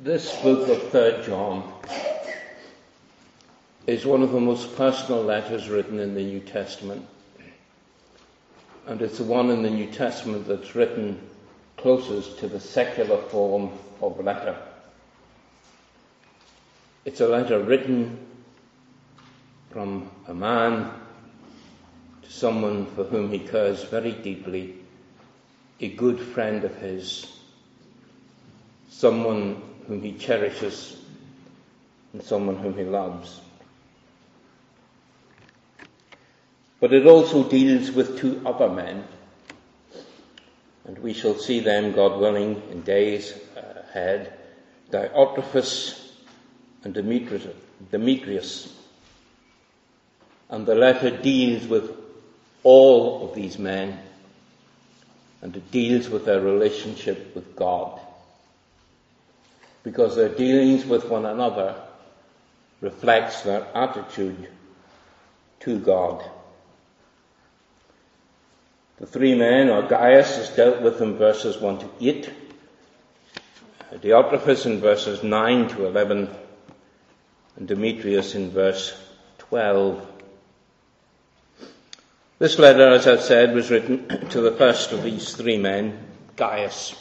This book of 3 John is one of the most personal letters written in the New Testament. And it's the one in the New Testament that's written closest to the secular form of letter. It's a letter written from a man to someone for whom he cares very deeply, a good friend of his, someone whom he cherishes, and someone whom he loves. But it also deals with 2 other men, and we shall see them, God willing, in days ahead, Diotrephes and Demetrius. And the letter deals with all of these men, and it deals with their relationship with God, because their dealings with one another reflects their attitude to God. The 3 men, or Gaius, is dealt with in verses 1 to 8, Diotrephes in verses 9 to 11, and Demetrius in verse 12. This letter, as I've said, was written to the first of these 3 men, Gaius.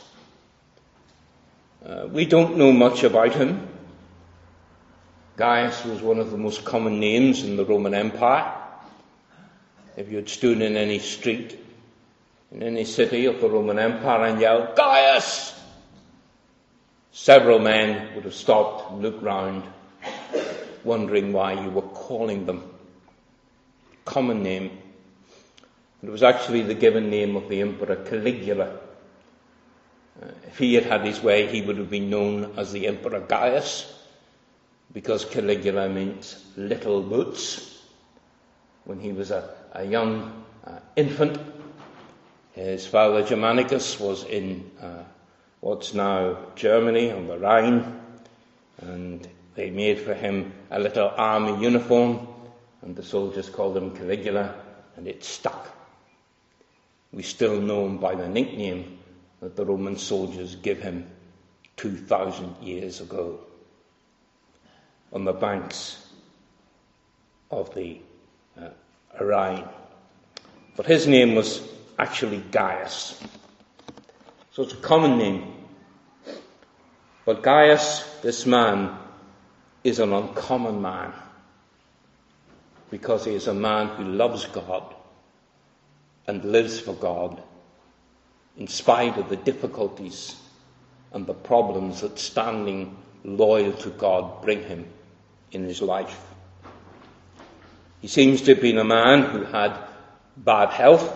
We don't know much about him. Gaius was one of the most common names in the Roman Empire. If you had stood in any street, in any city of the Roman Empire and yelled, "Gaius!" several men would have stopped and looked round, wondering why you were calling them. Common name. It was actually the given name of the Emperor Caligula. If he had had his way, he would have been known as the Emperor Gaius, because Caligula means little boots. When he was a young infant, his father Germanicus was in what's now Germany on the Rhine, and they made for him a little army uniform, and the soldiers called him Caligula, and it stuck. We still know him by the nickname that the Roman soldiers give him 2,000 years ago on the banks of the Rhine. But his name was actually Gaius. So it's a common name. But Gaius, this man, is an uncommon man, because he is a man who loves God and lives for God, in spite of the difficulties and the problems that standing loyal to God bring him in his life. He seems to have been a man who had bad health.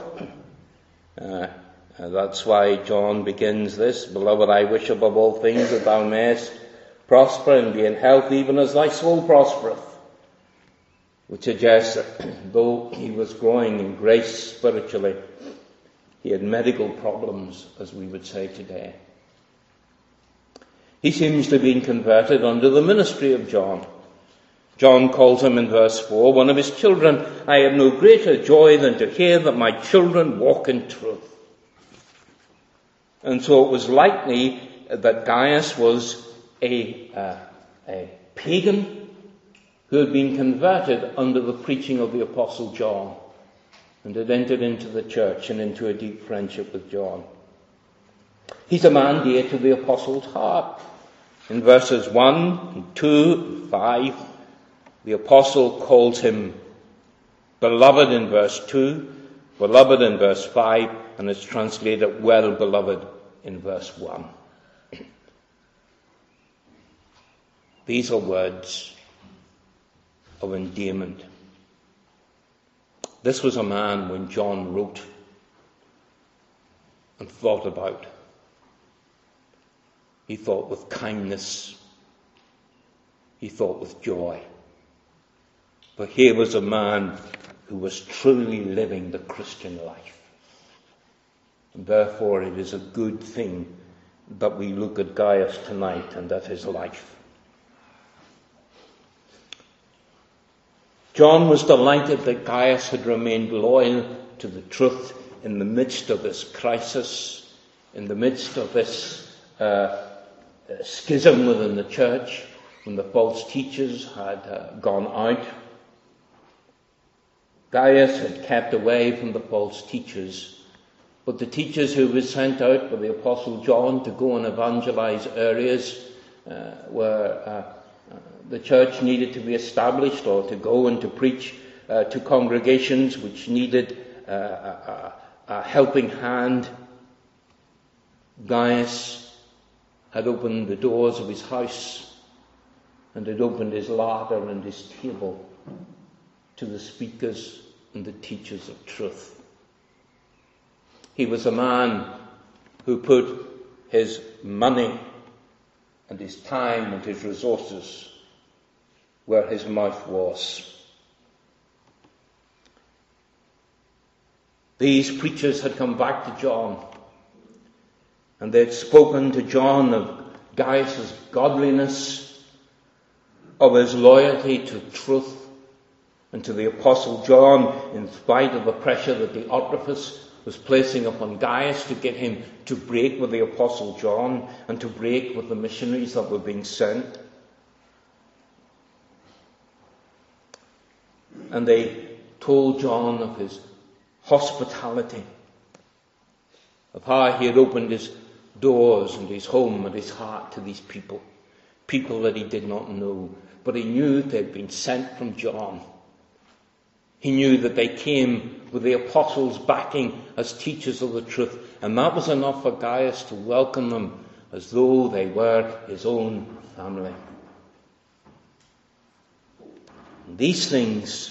That's why John begins this, "Beloved, I wish above all things that thou mayest prosper and be in health, even as thy soul prospereth," which suggests that though he was growing in grace spiritually, he had medical problems, as we would say today. He seems to have been converted under the ministry of John. John calls him in verse 4, one of his children. "I have no greater joy than to hear that my children walk in truth." And so it was likely that Gaius was a pagan who had been converted under the preaching of the Apostle John, and had entered into the church and into a deep friendship with John. He's a man dear to the Apostle's heart. In verses 1, 2, 5, the Apostle calls him beloved in verse 2, beloved in verse 5, and it's translated well beloved in verse 1. These are words of endearment. This was a man when John wrote and thought about. He thought with kindness. He thought with joy. But here was a man who was truly living the Christian life. And therefore it is a good thing that we look at Gaius tonight and at his life. John was delighted that Gaius had remained loyal to the truth in the midst of this crisis, in the midst of this schism within the church, when the false teachers had gone out. Gaius had kept away from the false teachers, but the teachers who were sent out by the Apostle John to go and evangelize areas where the church needed to be established, or to go and to preach to congregations which needed a helping hand, Gaius had opened the doors of his house and had opened his larder and his table to the speakers and the teachers of truth. He was a man who put his money and his time and his resources where his mouth was. These preachers had come back to John, and they had spoken to John of Gaius' godliness, of his loyalty to truth, and to the Apostle John, in spite of the pressure that Diotrephes was placing upon Gaius to get him to break with the Apostle John and to break with the missionaries that were being sent. And they told John of his hospitality, of how he had opened his doors and his home and his heart to these people that he did not know, but he knew they had been sent from John. He knew that they came with the apostles' backing as teachers of the truth, and that was enough for Gaius to welcome them as though they were his own family. And these things,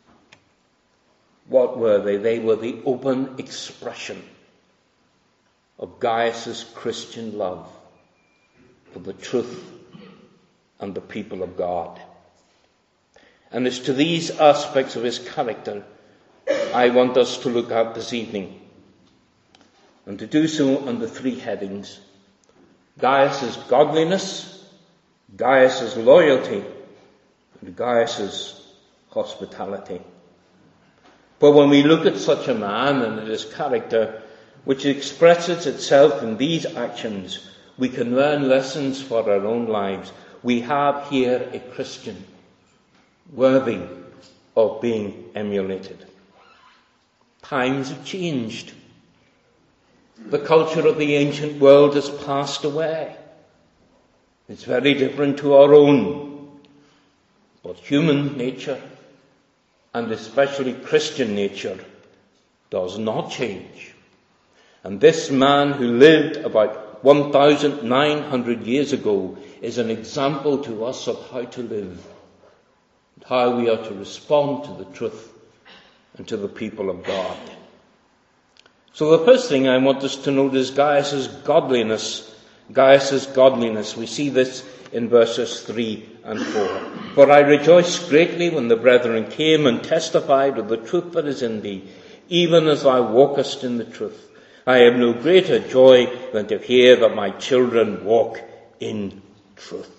what were they? They were the open expression of Gaius' Christian love for the truth and the people of God. And it's to these aspects of his character I want us to look at this evening. And to do so under three headings: Gaius' godliness, Gaius' loyalty, and Gaius' hospitality. But when we look at such a man and at his character, which expresses itself in these actions, we can learn lessons for our own lives. We have here a Christian worthy of being emulated. Times have changed. The culture of the ancient world has passed away. It's very different to our own. But human nature, and especially Christian nature, does not change. And this man who lived about 1,900 years ago is an example to us of how to live, and how we are to respond to the truth and to the people of God. So the first thing I want us to note is Gaius' godliness. Gaius' godliness. We see this in verses 3 and 4. For I rejoiced greatly when the brethren came and testified of the truth that is in thee, even as thou walkest in the truth. I have no greater joy than to hear that my children walk in truth.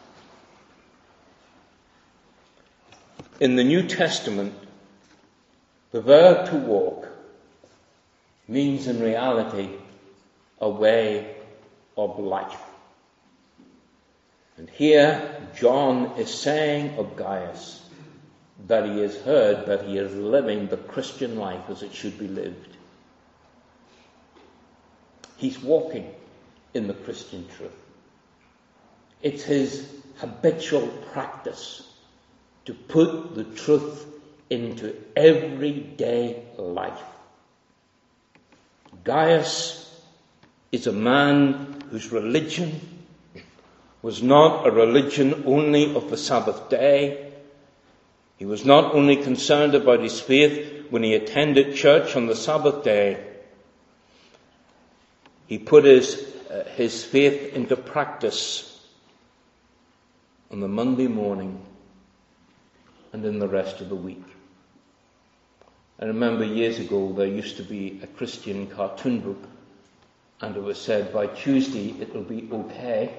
In the New Testament, the verb to walk means in reality a way of life. And here John is saying of Gaius that he has heard that he is living the Christian life as it should be lived. He's walking in the Christian truth. It's his habitual practice to put the truth into everyday life. Gaius is a man whose religion was not a religion only of the Sabbath day. He was not only concerned about his faith when he attended church on the Sabbath day. He put his faith into practice on the Monday morning and in the rest of the week. I remember years ago there used to be a Christian cartoon book, and it was said, by Tuesday it will be okay.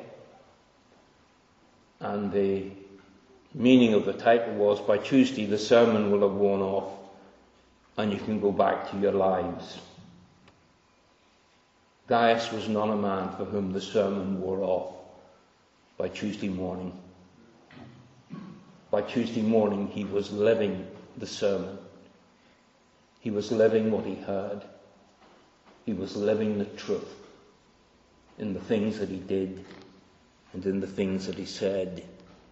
And the meaning of the title was, by Tuesday the sermon will have worn off and you can go back to your lives. Gaius was not a man for whom the sermon wore off. by Tuesday morning. By Tuesday morning, he was living the sermon. He was living what he heard. He was living the truth in the things that he did and in the things that he said.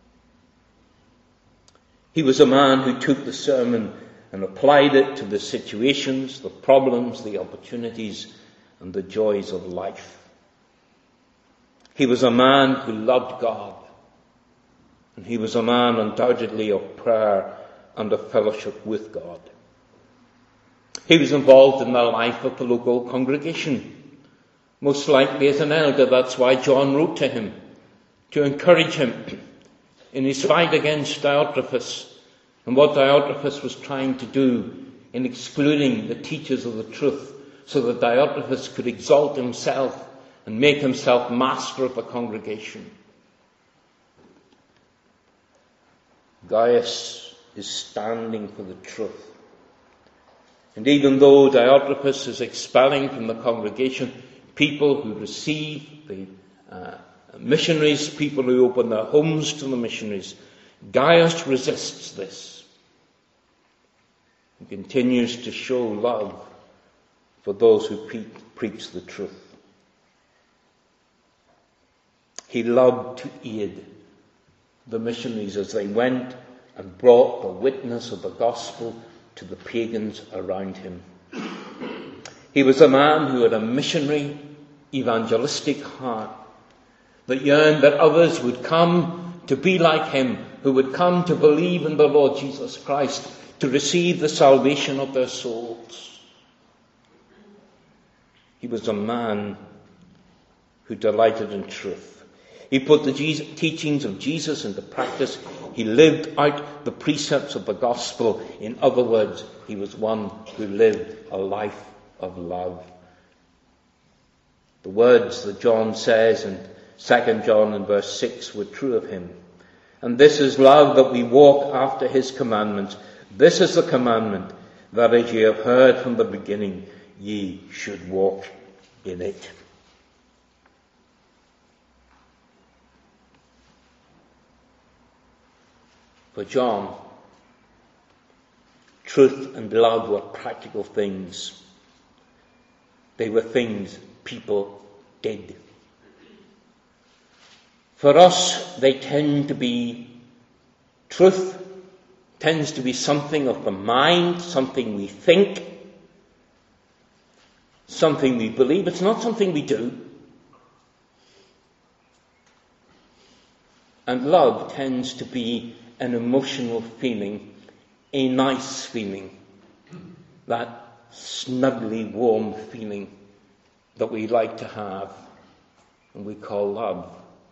He was a man who took the sermon and applied it to the situations, the problems, the opportunities, and the joys of life. He was a man who loved God. And he was a man undoubtedly of prayer and of fellowship with God. He was involved in the life of the local congregation, most likely as an elder. That's why John wrote to him, to encourage him in his fight against Diotrephes and what Diotrephes was trying to do in excluding the teachers of the truth so that Diotrephes could exalt himself and make himself master of the congregation. Gaius is standing for the truth. And even though Diotrephes is expelling from the congregation people who receive the missionaries, people who open their homes to the missionaries, Gaius resists this. He continues to show love for those who preach the truth. He loved to aid the missionaries as they went and brought the witness of the gospel to the pagans around him. He was a man who had a missionary, evangelistic heart that yearned that others would come to be like him, who would come to believe in the Lord Jesus Christ, to receive the salvation of their souls. He was a man who delighted in truth. He put the teachings of Jesus into practice. He lived out the precepts of the gospel. In other words, he was one who lived a life of love. The words that John says in 2 John in verse 6 were true of him. And this is love, that we walk after his commandments. This is the commandment, that as ye have heard from the beginning, ye should walk in it. For John, truth and love were practical things. They were things people did. For us, they tend to be, truth tends to be something of the mind, something we think, something we believe. It's not something we do. And love tends to be an emotional feeling, a nice feeling, that snuggly warm feeling that we like to have and we call love.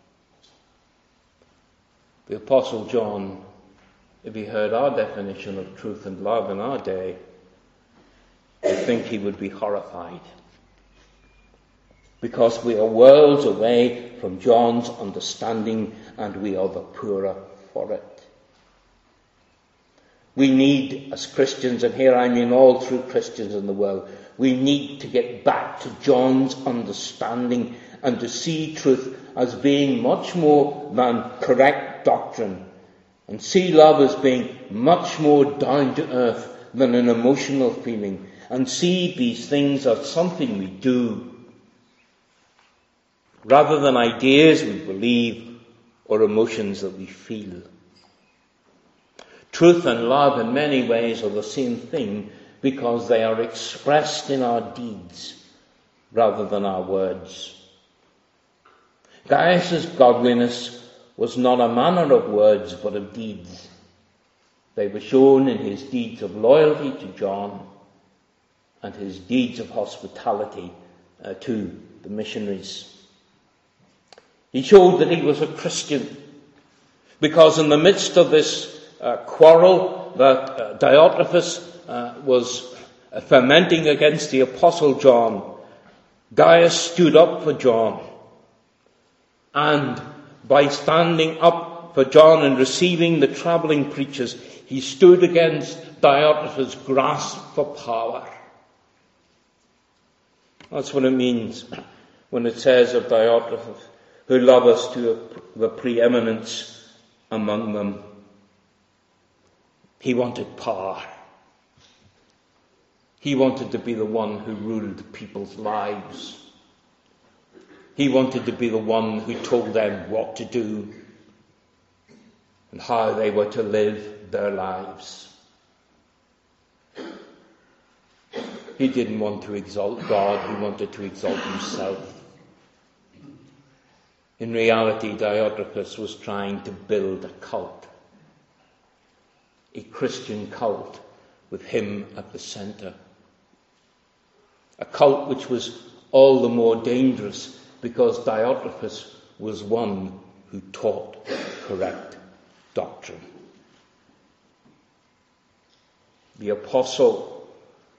The Apostle John, if he heard our definition of truth and love in our day, I think he would be horrified, because we are worlds away from John's understanding and we are the poorer for it. We need, as Christians, and here I mean all true Christians in the world, we need to get back to John's understanding and to see truth as being much more than correct doctrine, and see love as being much more down to earth than an emotional feeling, and see these things as something we do rather than ideas we believe or emotions that we feel. Truth and love in many ways are the same thing, because they are expressed in our deeds rather than our words. Gaius' godliness was not a manner of words but of deeds. They were shown in his deeds of loyalty to John and his deeds of hospitality to the missionaries. He showed that he was a Christian, because in the midst of this quarrel that Diotrephes was fermenting against the Apostle John, Gaius stood up for John. And by standing up for John and receiving the travelling preachers, he stood against Diotrephes' grasp for power. That's what it means when it says of Diotrephes, who love us to the preeminence among them. He wanted power. He wanted to be the one who ruled people's lives. He wanted to be the one who told them what to do and how they were to live their lives. He didn't want to exalt God, he wanted to exalt himself. In reality, Diotrephes was trying to build a cult, a Christian cult with him at the centre. A cult which was all the more dangerous because Diotrephes was one who taught correct doctrine. The apostle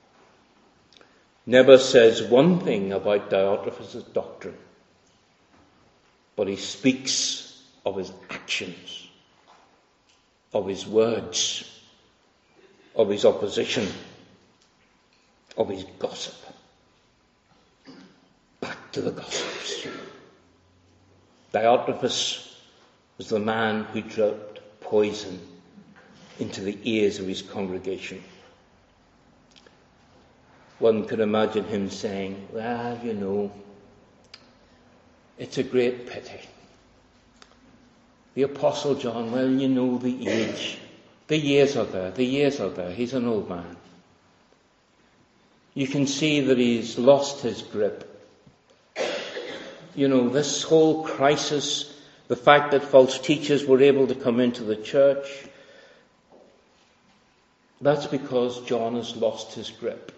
never says one thing about Diotrephes' doctrine, but he speaks of his actions, of his words, of his opposition, of his gossip. Back to the gossips. Diotrephes was the man who dropped poison into the ears of his congregation. One could imagine him saying, well, you know, it's a great pity. The Apostle John, well, you know the age. The years are there. He's an old man. You can see that he's lost his grip. You know, this whole crisis, the fact that false teachers were able to come into the church, that's because John has lost his grip.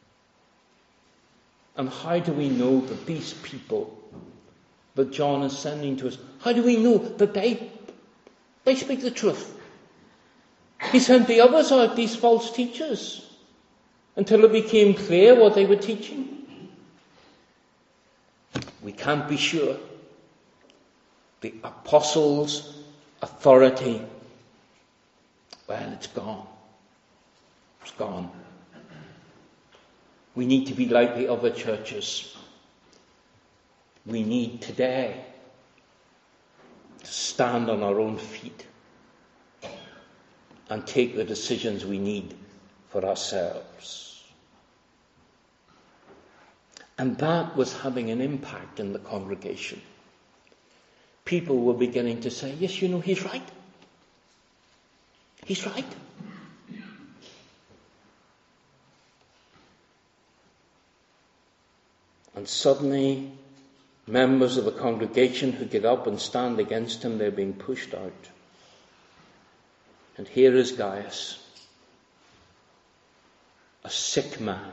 And how do we know that these people that John is sending to us, how do we know that they speak the truth? He sent the others out, these false teachers, until it became clear what they were teaching. We can't be sure. The apostles' authority, well, it's gone. It's gone. We need to be like the other churches. We need today to stand on our own feet and take the decisions we need for ourselves. And that was having an impact in the congregation. People were beginning to say, yes, you know, he's right. He's right. And suddenly, members of the congregation who get up and stand against him, they're being pushed out. And here is Gaius, a sick man,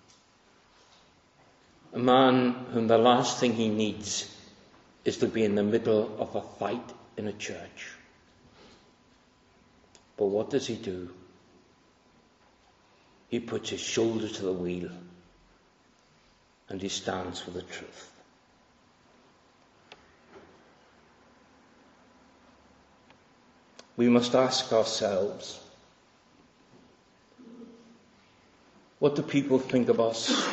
a man whom the last thing he needs is to be in the middle of a fight in a church. But what does he do? He puts his shoulder to the wheel and he stands for the truth. We must ask ourselves, what do people think of us?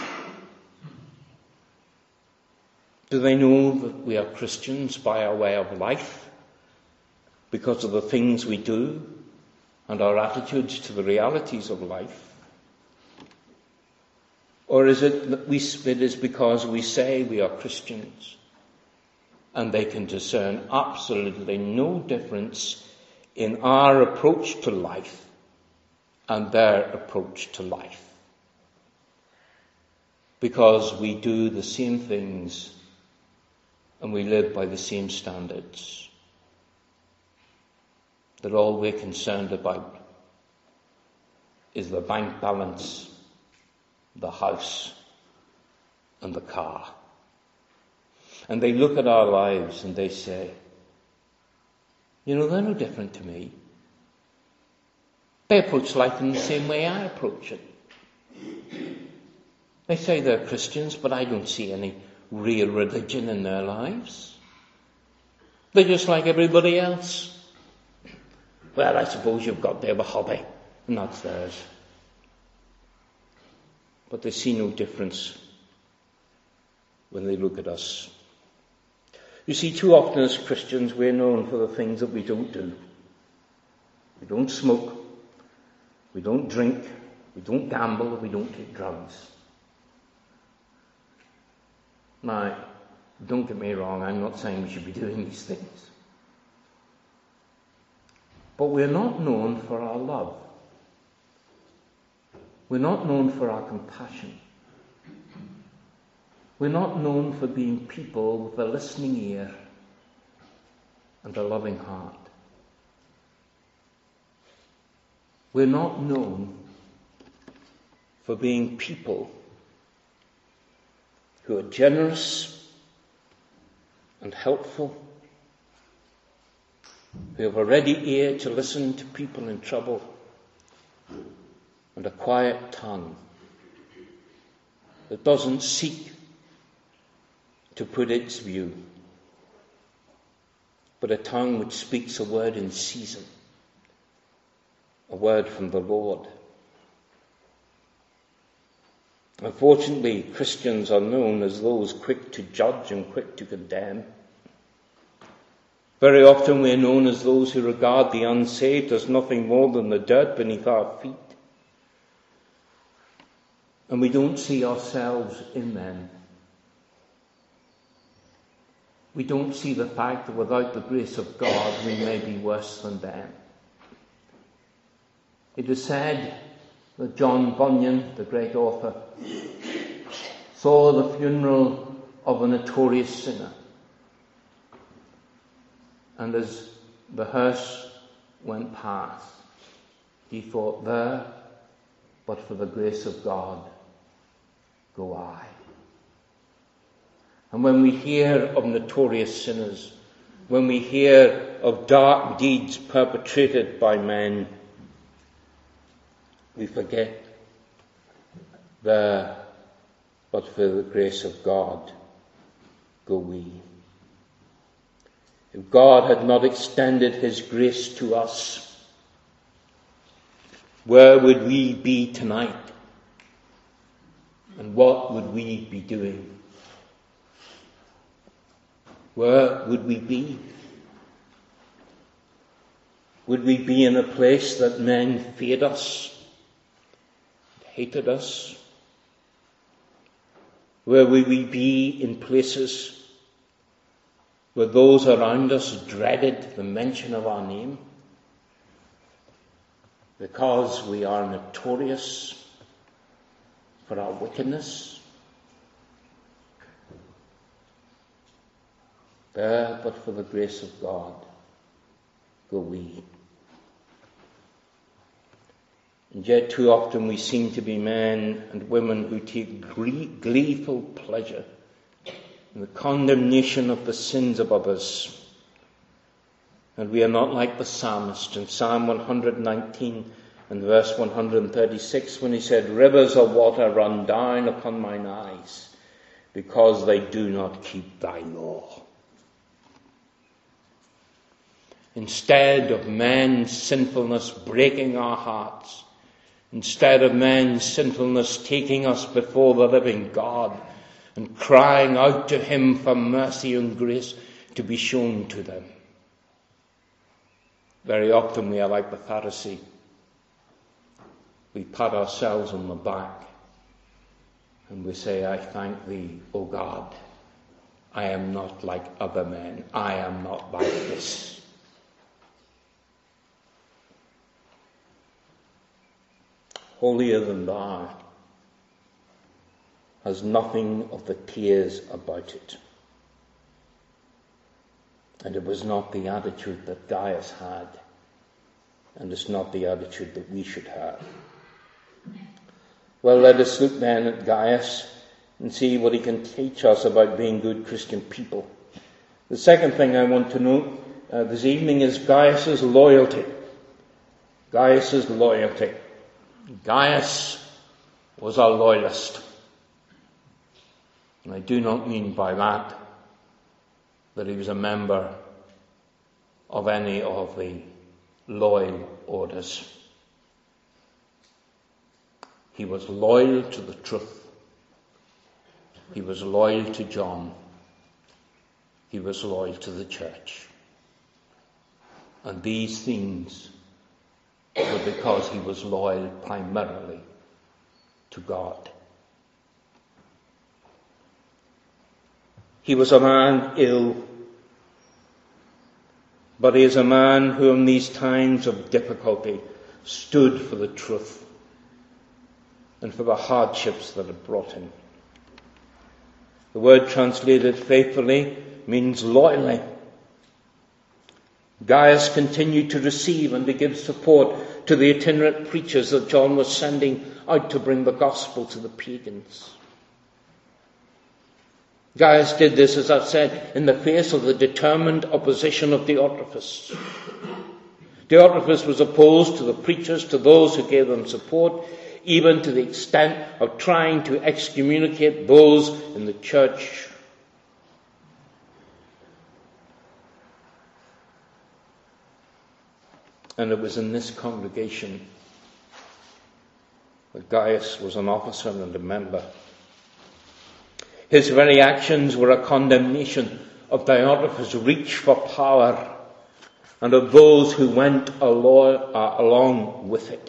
Do they know that we are Christians by our way of life, because of the things we do and our attitudes to the realities of life? Or is it that it is because we say we are Christians and they can discern absolutely no difference in our approach to life and their approach to life? Because we do the same things and we live by the same standards. That all we're concerned about is the bank balance, the house, and the car. And they look at our lives and they say, you know, they're no different to me. They approach life in the same way I approach it. They say they're Christians, but I don't see any real religion in their lives. They're just like everybody else. Well, I suppose you've got their hobby, and that's theirs. But they see no difference when they look at us. You see, too often as Christians we're known for the things that we don't do. We don't smoke, we don't drink, we don't gamble, we don't take drugs. Now, don't get me wrong, I'm not saying we should be doing these things. But we're not known for our love. We're not known for our compassion. We're not known for being people with a listening ear and a loving heart. We're not known for being people who are generous and helpful, who have a ready ear to listen to people in trouble, and a quiet tongue that doesn't seek to put its view, but a tongue which speaks a word in season, a word from the Lord. Unfortunately, Christians are known as those quick to judge and quick to condemn. Very often we are known as those who regard the unsaved as nothing more than the dirt beneath our feet. And we don't see ourselves in them. We don't see the fact that without the grace of God we may be worse than them. It is said that John Bunyan, the great author, saw the funeral of a notorious sinner. And as the hearse went past, he thought, there, but for the grace of God, go I. And when we hear of notorious sinners, when we hear of dark deeds perpetrated by men, we forget, there, but for the grace of God, go we. If God had not extended his grace to us, where would we be tonight? And what would we be doing? Where would we be? Would we be in a place that men feared us, hated us? Where would we be in places where those around us dreaded the mention of our name? Because we are notorious for our wickedness? There, but for the grace of God, go we. And yet too often we seem to be men and women who take gleeful pleasure in the condemnation of the sins of others. And we are not like the psalmist in Psalm 119 and verse 136 when he said, rivers of water run down upon mine eyes because they do not keep thy law. Instead of man's sinfulness breaking our hearts, instead of man's sinfulness taking us before the living God and crying out to him for mercy and grace to be shown to them, very often we are like the Pharisee. We pat ourselves on the back and we say, I thank thee, O God. I am not like other men. I am not like this. Holier than thou has nothing of the tears about it. And it was not the attitude that Gaius had, and it's not the attitude that we should have. Well, let us look then at Gaius and see what he can teach us about being good Christian people. The second thing I want to note this evening is Gaius's loyalty. Gaius's loyalty. Gaius was a loyalist. And I do not mean by that he was a member of any of the loyal orders. He was loyal to the truth. He was loyal to John. he was loyal to the church. And these things were because he was loyal primarily to God. He was a man ill, but he is a man who in these times of difficulty stood for the truth and for the hardships that it brought him. The word translated faithfully means loyally. Gaius continued to receive and to give support to the itinerant preachers that John was sending out to bring the gospel to the pagans. Gaius did this, as I've said, in the face of the determined opposition of Diotrephes. Diotrephes was opposed to the preachers, to those who gave them support, even to the extent of trying to excommunicate those in the church. And it was in this congregation that Gaius was an officer and a member. His very actions were a condemnation of Diotrephes' reach for power and of those who went along with it.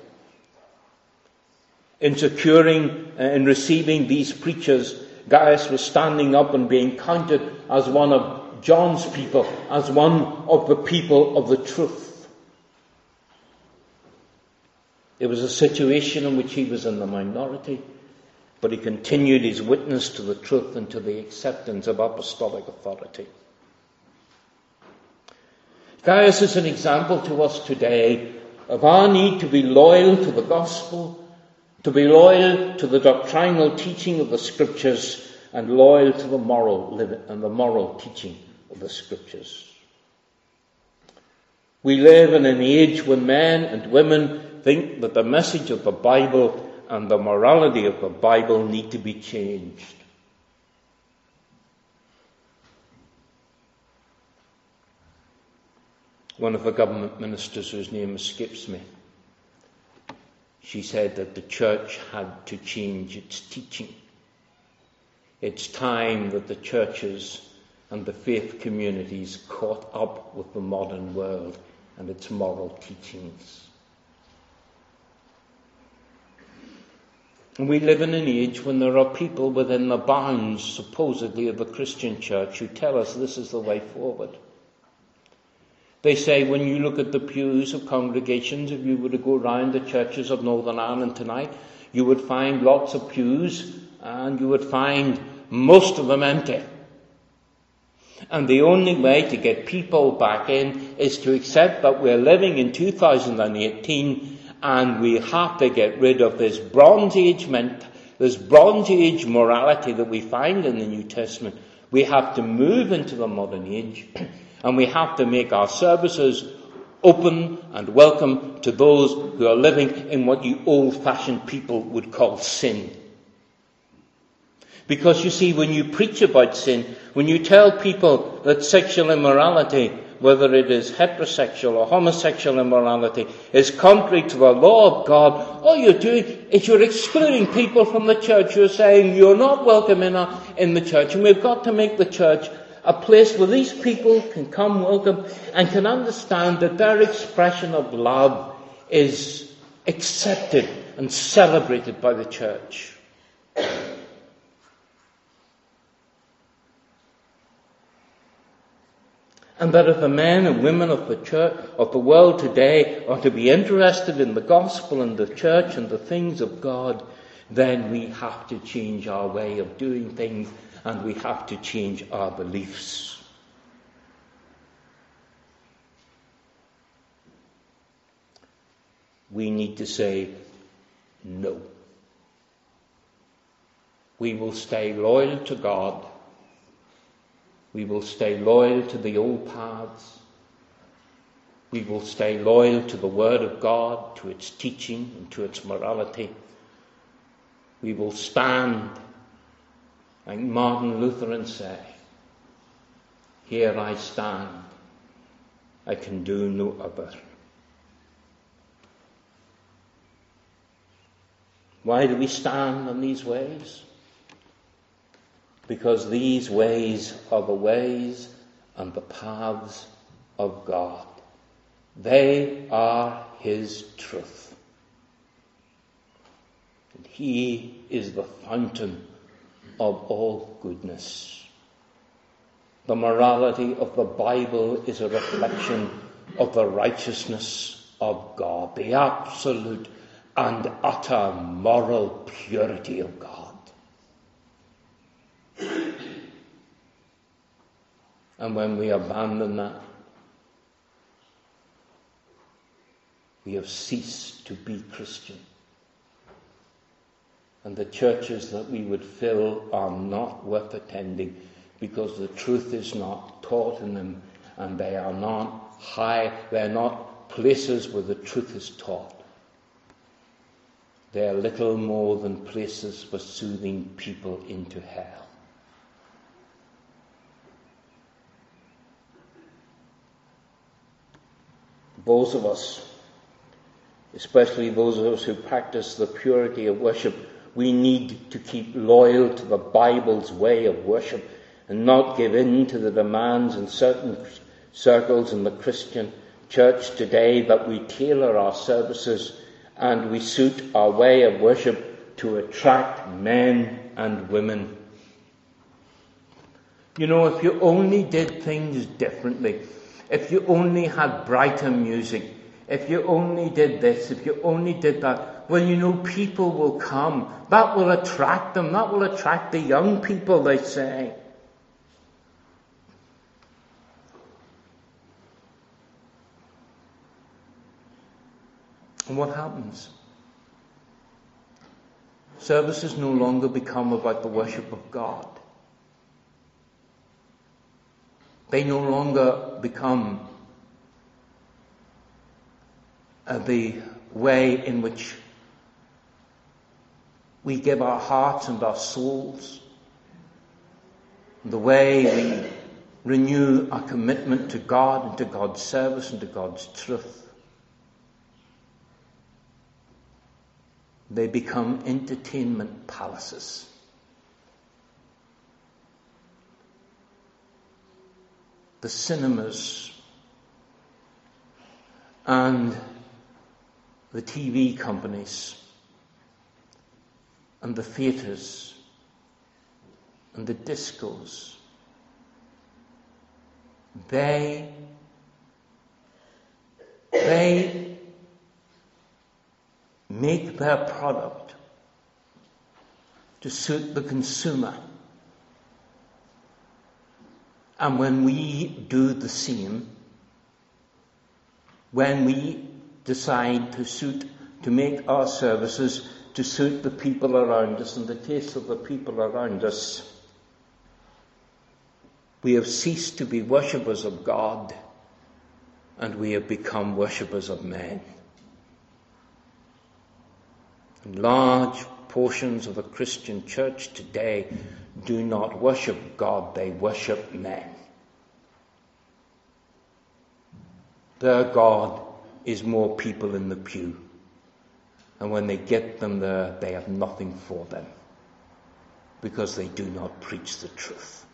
In receiving these preachers, Gaius was standing up and being counted as one of John's people, as one of the people of the truth. It was a situation in which he was in the minority, but he continued his witness to the truth and to the acceptance of apostolic authority. Gaius is an example to us today of our need to be loyal to the gospel, to be loyal to the doctrinal teaching of the Scriptures, and loyal to the moral teaching of the Scriptures. We live in an age when men and women think that the message of the Bible and the morality of the Bible need to be changed. One of the government ministers, whose name escapes me, she said that the church had to change its teaching. It's time that the churches and the faith communities caught up with the modern world and its moral teachings. And we live in an age when there are people within the bounds, supposedly, of the Christian church who tell us this is the way forward. They say when you look at the pews of congregations, if you were to go round the churches of Northern Ireland tonight, you would find lots of pews and you would find most of them empty. And the only way to get people back in is to accept that we're living in 2018 and we have to get rid of this Bronze Age morality that we find in the New Testament. We have to move into the modern age, and we have to make our services open and welcome to those who are living in what you old-fashioned people would call sin. Because you see, when you preach about sin, when you tell people that sexual immorality, whether it is heterosexual or homosexual immorality, is contrary to the law of God, all you're doing is you're excluding people from the church. You're saying you're not welcome in the church. And we've got to make the church a place where these people can come welcome and can understand that their expression of love is accepted and celebrated by the church. And that if the men and women of the church, of the world today, are to be interested in the gospel and the church and the things of God, then we have to change our way of doing things and we have to change our beliefs. We need to say no. We will stay loyal to God. We will stay loyal to the old paths. We will stay loyal to the Word of God, to its teaching and to its morality. We will stand, like Martin Luther, say, "Here I stand, I can do no other." Why do we stand in these ways? Because these ways are the ways and the paths of God. They are his truth. And he is the fountain of all goodness. The morality of the Bible is a reflection of the righteousness of God, the absolute and utter moral purity of God. And when we abandon that, we have ceased to be Christian. And the churches that we would fill are not worth attending, because the truth is not taught in them, and they are not they're not places where the truth is taught. They are little more than places for soothing people into hell. Those of us, especially those of us who practice the purity of worship, we need to keep loyal to the Bible's way of worship and not give in to the demands in certain circles in the Christian church today that we tailor our services and we suit our way of worship to attract men and women. You know, if you only did things differently, if you only had brighter music, if you only did this, if you only did that, well, you know, people will come. That will attract them. That will attract the young people, they say. And what happens? Services no longer become about the worship of God. They no longer become the way in which we give our hearts and our souls, the way we renew our commitment to God and to God's service and to God's truth. They become entertainment palaces. The cinemas and the TV companies and the theatres and the discos, they make their product to suit the consumer. And when we do the same, when we decide to make our services to suit the people around us and the taste of the people around us, we have ceased to be worshippers of God, and we have become worshippers of men. And large portions of the Christian church today do not worship God, they worship men. Their God is more people in the pew. And when they get them there, they have nothing for them, because they do not preach the truth.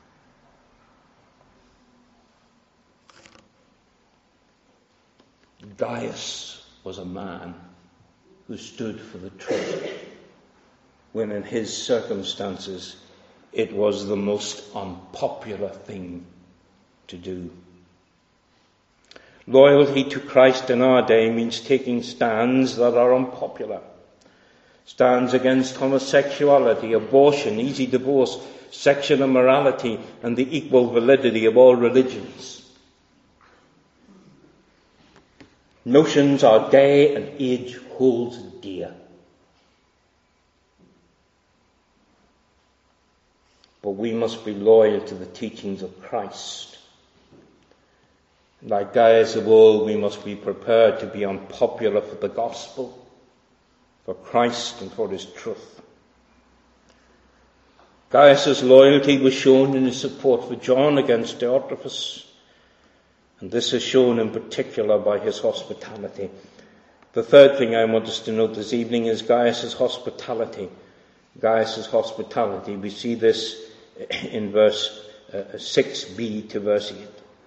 Gaius was a man who stood for the truth, when in his circumstances it was the most unpopular thing to do. Loyalty to Christ in our day means taking stands that are unpopular. Stands against homosexuality, abortion, easy divorce, sexual immorality, and the equal validity of all religions. Notions our day and age holds dear. But we must be loyal to the teachings of Christ. Like Gaius of old, we must be prepared to be unpopular for the gospel, for Christ and for his truth. Gaius' loyalty was shown in his support for John against Diotrephes, and this is shown in particular by his hospitality. The third thing I want us to note this evening is Gaius' hospitality. Gaius' hospitality. We see this in verse 6b to verse 8.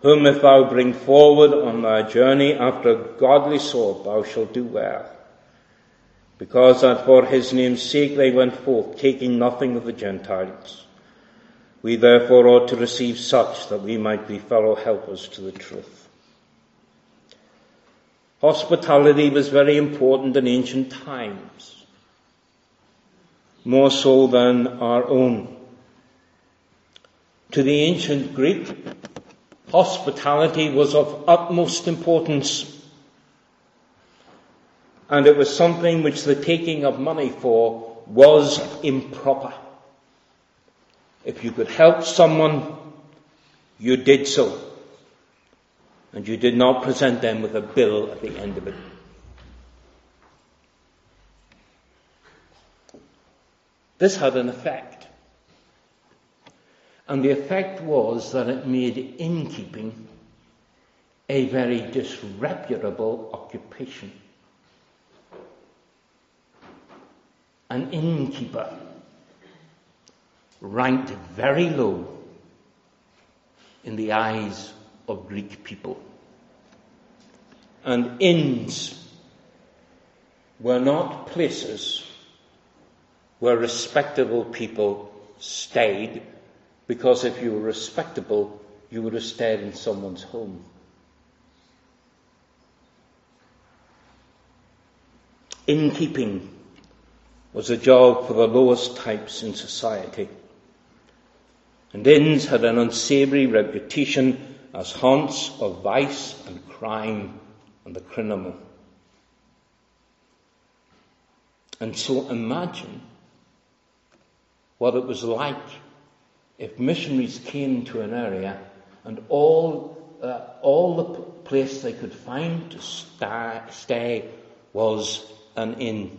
whom if thou bring forward on thy journey after a godly sort, thou shalt do well. Because that for his name's sake they went forth, taking nothing of the Gentiles. We therefore ought to receive such, that we might be fellow helpers to the truth. Hospitality was very important in ancient times, more so than our own. To the ancient Greek, hospitality was of utmost importance, and it was something which the taking of money for was improper. If you could help someone, you did so, and you did not present them with a bill at the end of it. This had an effect. And the effect was that it made innkeeping a very disreputable occupation. An innkeeper ranked very low in the eyes of Greek people. And inns were not places where respectable people stayed, because if you were respectable, you would have stayed in someone's home. Innkeeping was a job for the lowest types in society, and inns had an unsavoury reputation as haunts of vice and crime and the criminal. And so imagine what it was like if missionaries came to an area and all the place they could find to stay was an inn.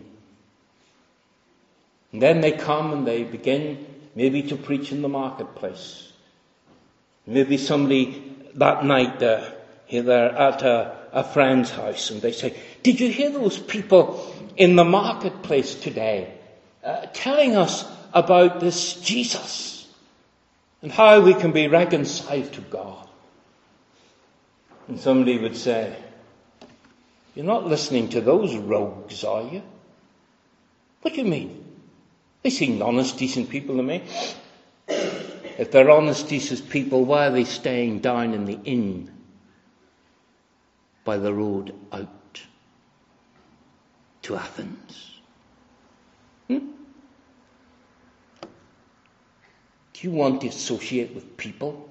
And then they come and they begin maybe to preach in the marketplace. Maybe somebody that night they're at a friend's house and they say, "Did you hear those people in the marketplace today telling us about this Jesus and how we can be reconciled to God?" And somebody would say, "You're not listening to those rogues, are you?" "What do you mean? They seem honest, decent people to me." "If they're honest, decent people, why are they staying down in the inn by the road out to Athens?" Do you want to associate with people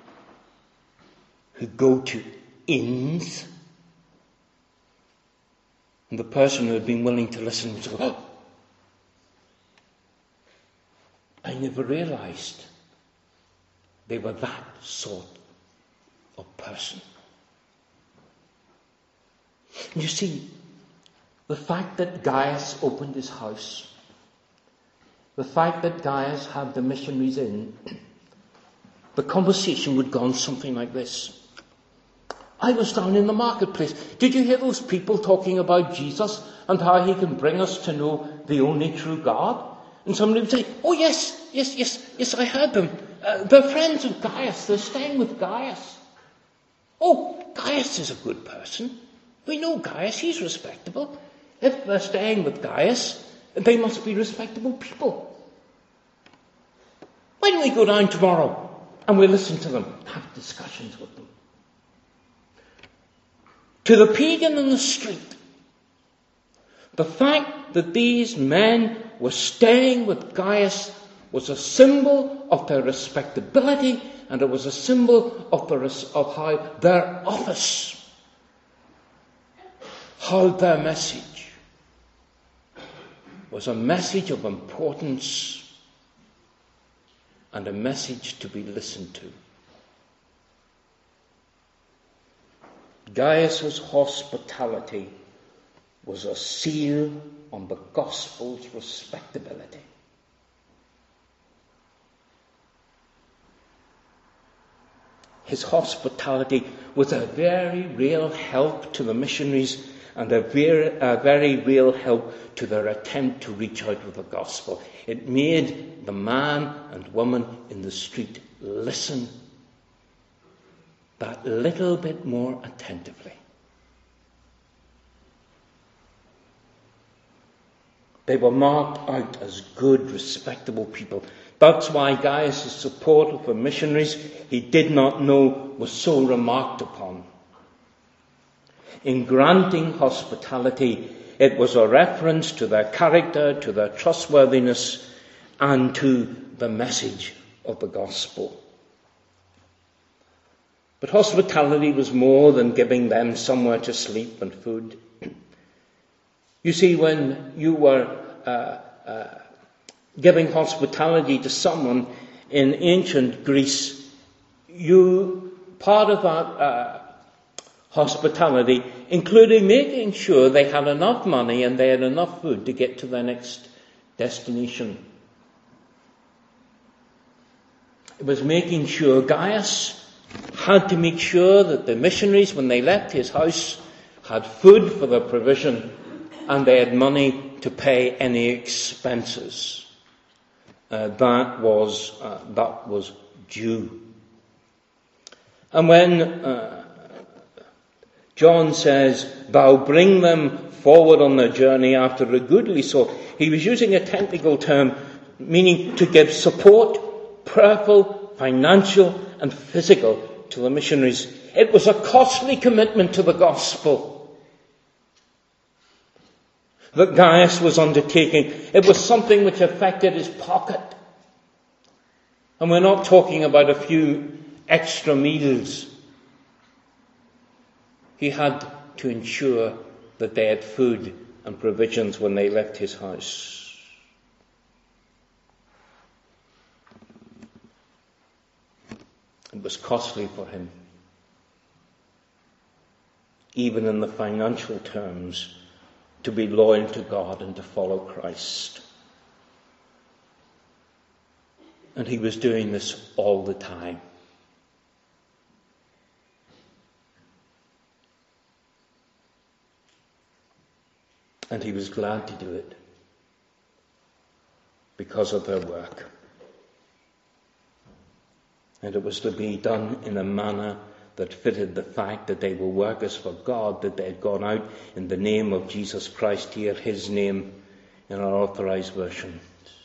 who go to inns? And the person who had been willing to listen would say, "Oh, I never realized they were that sort of person." And you see, the fact that Gaius opened his house, the fact that Gaius had the missionaries in, the conversation would go on something like this. "I was down in the marketplace. Did you hear those people talking about Jesus and how he can bring us to know the only true God?" And somebody would say, "Oh yes, I heard them. They're friends of Gaius. They're staying with Gaius." "Oh, Gaius is a good person. We know Gaius. He's respectable. If they're staying with Gaius, they must be respectable people. Why don't we go down tomorrow and we'll listen to them, have discussions with them?" To the pagan in the street, the fact that these men were staying with Gaius was a symbol of their respectability, and it was a symbol of how their office, how their message was a message of importance and a message to be listened to. Gaius' hospitality was a seal on the gospel's respectability. His hospitality was a very real help to the missionaries and a very real help to their attempt to reach out with the gospel. It made the man and woman in the street listen. that little bit more attentively. They were marked out as good, respectable people. That's why Gaius' support of the missionaries he did not know was so remarked upon. In granting hospitality, it was a reference to their character, to their trustworthiness, and to the message of the gospel. But hospitality was more than giving them somewhere to sleep and food. You see, when you were giving hospitality to someone in ancient Greece, part of that hospitality included making sure they had enough money and they had enough food to get to their next destination. It was making sure Gaius had to make sure that the missionaries, when they left his house, had food for their provision and they had money to pay any expenses. That was due. And when John says, "Thou bring them forward on their journey after a goodly sort," he was using a technical term meaning to give support, prayerful, financial and physical, to the missionaries. It was a costly commitment to the gospel that Gaius was undertaking. It was something which affected his pocket. And we're not talking about a few extra meals. He had to ensure that they had food and provisions when they left his house. It was costly for him, even in the financial terms, to be loyal to God and to follow Christ. And he was doing this all the time. And he was glad to do it because of their work. And it was to be done in a manner that fitted the fact that they were workers for God, that they had gone out in the name of Jesus Christ, here his name in our authorized version.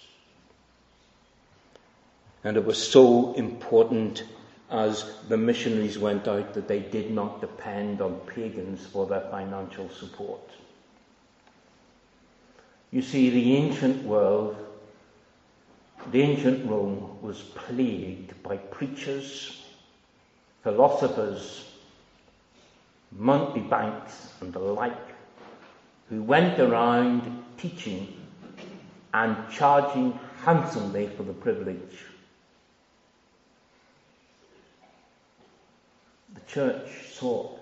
And it was so important as the missionaries went out that they did not depend on pagans for their financial support. You see, the ancient world, the ancient Rome, was plagued by preachers, philosophers, mountebanks and the like, who went around teaching and charging handsomely for the privilege. The church sought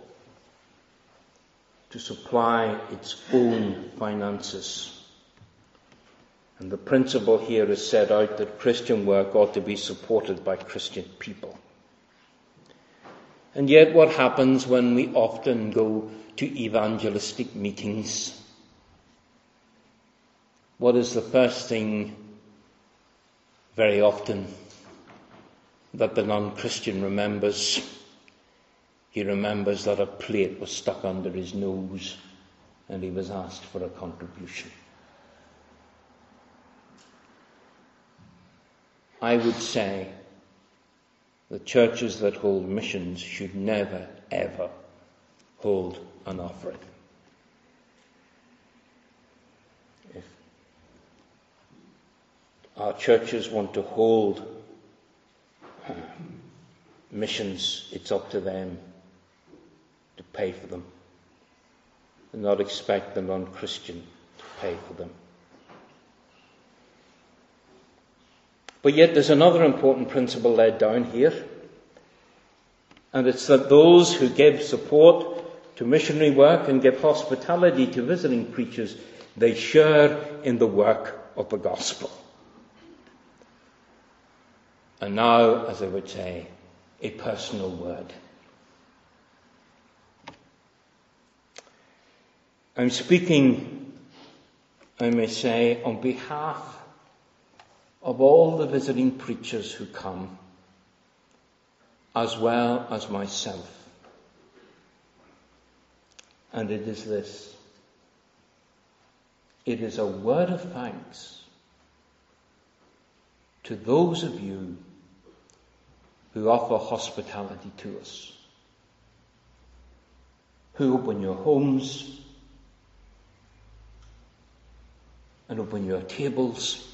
to supply its own finances. And the principle here is set out that Christian work ought to be supported by Christian people. And yet what happens when we often go to evangelistic meetings? What is the first thing very often that the non-Christian remembers? He remembers that a plate was stuck under his nose and he was asked for a contribution. I would say the churches that hold missions should never, ever hold an offering. If our churches want to hold missions, it's up to them to pay for them and not expect the non-Christian to pay for them. But yet there's another important principle laid down here, and it's that those who give support to missionary work and give hospitality to visiting preachers, they share in the work of the gospel. And now, as I would say, a personal word. I'm speaking, I may say, on behalf of all the visiting preachers who come, as well as myself. And it is this. It is a word of thanks to those of you who offer hospitality to us, who open your homes and open your tables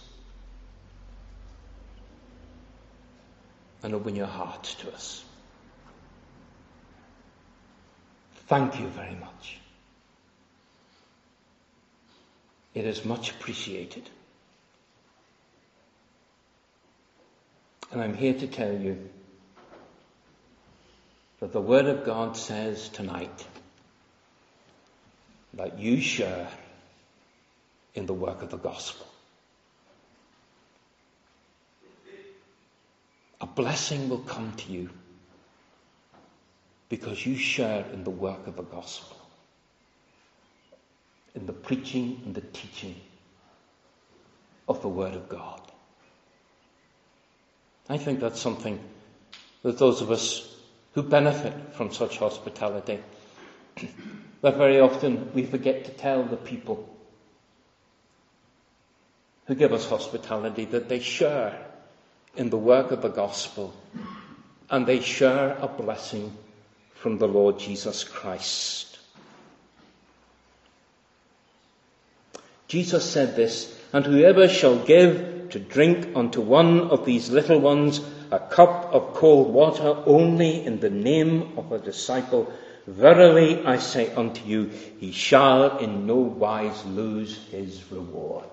and open your hearts to us. Thank you very much. It is much appreciated. And I'm here to tell you that the Word of God says tonight that you share in the work of the gospel. A blessing will come to you because you share in the work of the gospel, in the preaching and the teaching of the Word of God. I think that's something that those of us who benefit from such hospitality, that very often we forget to tell the people who give us hospitality that they share in the work of the gospel and they share a blessing from the Lord Jesus Christ. Jesus said this, "And whoever shall give to drink unto one of these little ones a cup of cold water only in the name of a disciple, verily I say unto you, he shall in no wise lose his reward."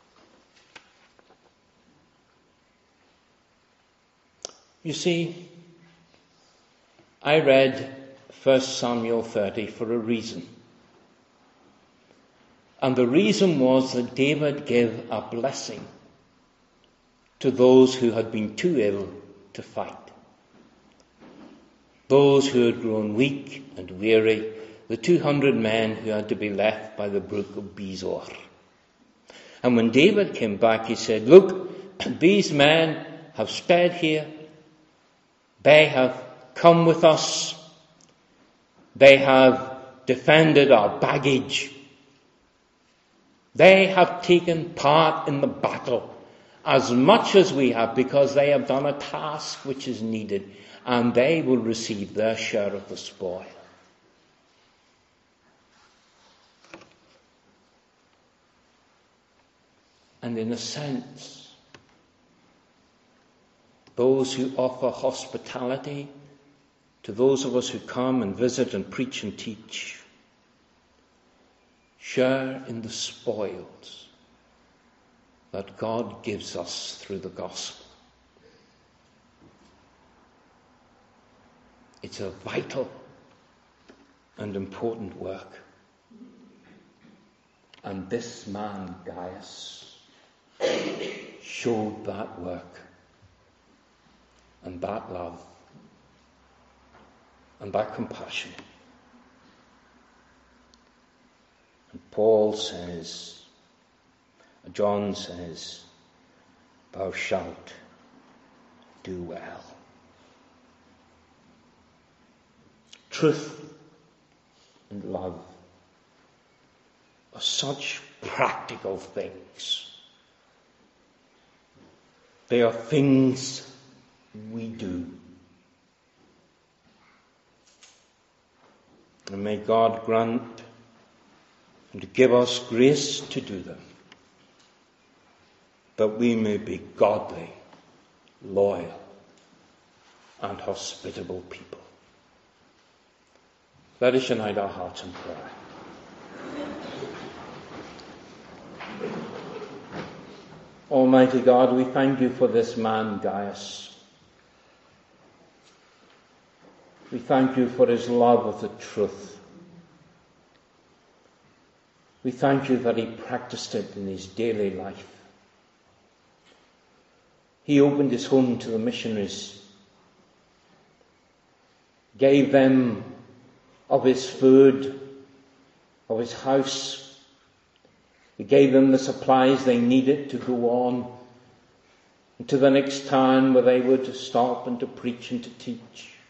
You see, I read 1 Samuel 30 for a reason. And the reason was that David gave a blessing to those who had been too ill to fight. Those who had grown weak and weary, the 200 men who had to be left by the brook of Besor. And when David came back, he said, "Look, these men have stayed here. They have come with us. They have defended our baggage. They have taken part in the battle as much as we have, because they have done a task which is needed, and they will receive their share of the spoil." And in a sense, those who offer hospitality to those of us who come and visit and preach and teach share in the spoils that God gives us through the gospel. It's a vital and important work. And this man, Gaius, showed that work and that love and that compassion. And Paul says, John says, "Thou shalt do well." Truth and love are such practical things. They are things we do. And may God grant and to give us grace to do them, that we may be godly, loyal, and hospitable people. Let us unite our hearts in prayer. Almighty God, we thank you for this man, Gaius. We thank you for his love of the truth. We thank you that he practiced it in his daily life. He opened his home to the missionaries, gave them of his food, of his house. He gave them the supplies they needed to go on to the next town where they were to stop and to preach and to teach.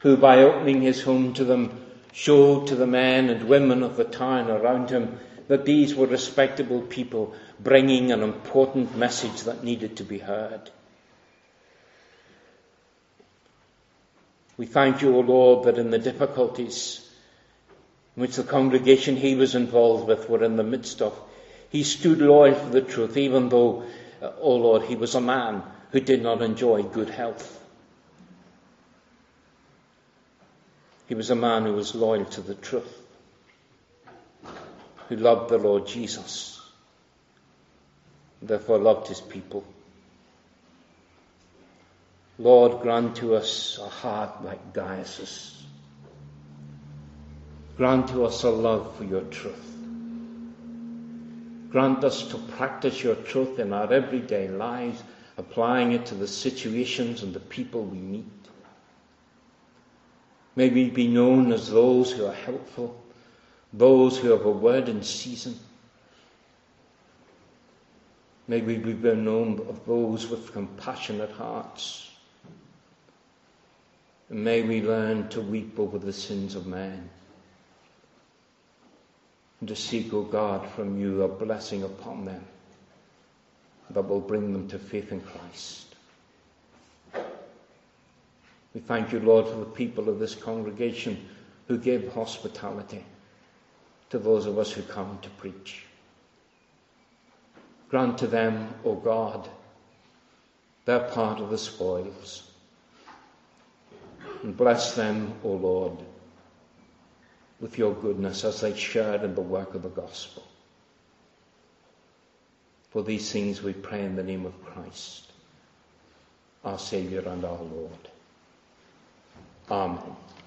who by opening his home to them showed to the men and women of the town around him that these were respectable people bringing an important message that needed to be heard. We thank you, O Lord, that in the difficulties in which the congregation he was involved with were in the midst of, he stood loyal for the truth, even though, O Lord, he was a man who did not enjoy good health. He was a man who was loyal to the truth, who loved the Lord Jesus, and therefore loved his people. Lord, grant to us a heart like Gaius'. Grant to us a love for your truth. Grant us to practice your truth in our everyday lives, applying it to the situations and the people we meet. May we be known as those who are helpful, those who have a word in season. May we be known of those with compassionate hearts. And may we learn to weep over the sins of men, and to seek, O God, from you a blessing upon them that will bring them to faith in Christ. We thank you, Lord, for the people of this congregation who give hospitality to those of us who come to preach. Grant to them, O God, their part of the spoils. And bless them, O Lord, with your goodness as they share in the work of the gospel. For these things we pray in the name of Christ, our Saviour and our Lord. Amen.